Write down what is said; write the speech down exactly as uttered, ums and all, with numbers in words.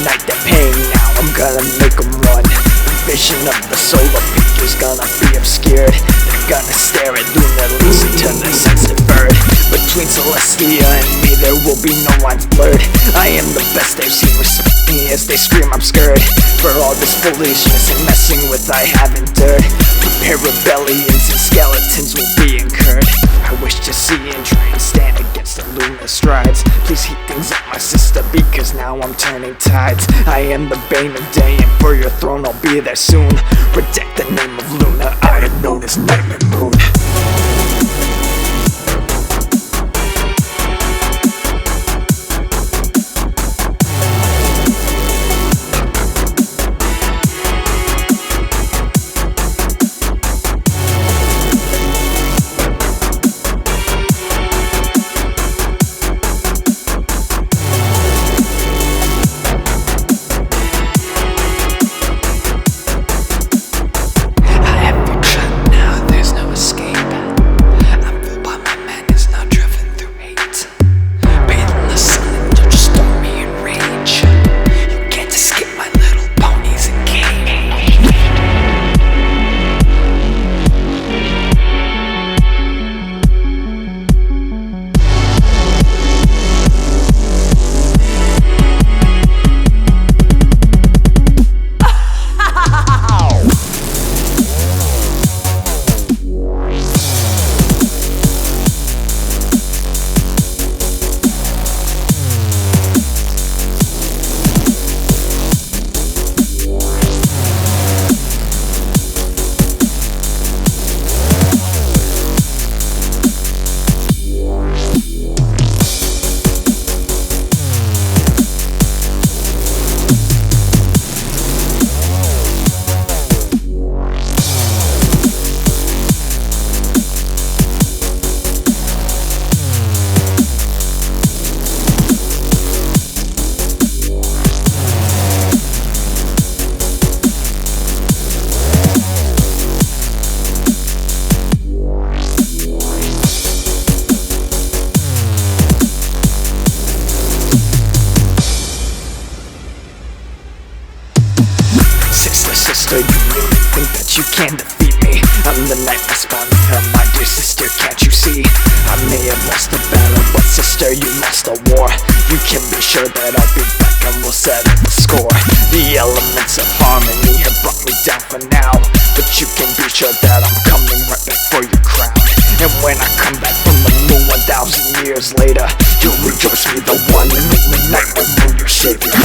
Illuminate the pain now, I'm gonna make them run. The vision of the solar peak is gonna be obscured. They're gonna stare at Luna, listen to the sensitive bird. Between Celestia and me there will be no lines blurred. I am the best they've seen, respect me as they scream I'm scared. For all this foolishness and messing with I have endured. Prepare rebellions and skeletons will be incurred. I wish to see and try and stand against the Luna strides. Please heat things up, my sister, because now I'm turning tides. I am the bane of day, and for your throne I'll be there soon. Protect the name of Luna, I am known as Nightmare Moon. Sister, you really think that you can defeat me? I'm the nightmare spawn of hell, my dear sister, can't you see? I may have lost a battle, but sister, you lost a war. You can be sure that I'll be back and we'll settle the score. The elements of harmony have brought me down for now, but you can be sure that I'm coming right back for your crown. And when I come back from the moon one thousand years later, you'll rejoice me, the one and only Nightmare Moon, your savior.